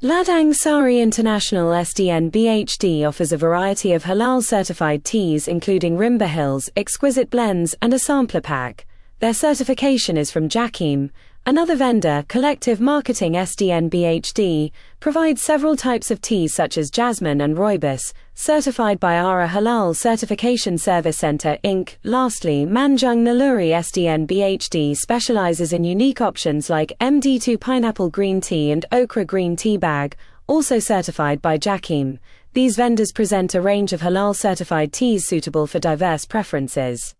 Ladang Sari International SDN BHD offers a variety of halal-certified teas including Rimba Hills, exquisite blends, and a sampler pack. Their certification is from Jakim. Another vendor, Collective Marketing SDN BHD, provides several types of teas such as jasmine and rooibos, certified by Ara Halal Certification Service Center Inc. Lastly, Manjung Naluri SDN BHD specializes in unique options like MD2 pineapple green tea and okra green tea bag, also certified by Jakim. These vendors present a range of halal certified teas suitable for diverse preferences.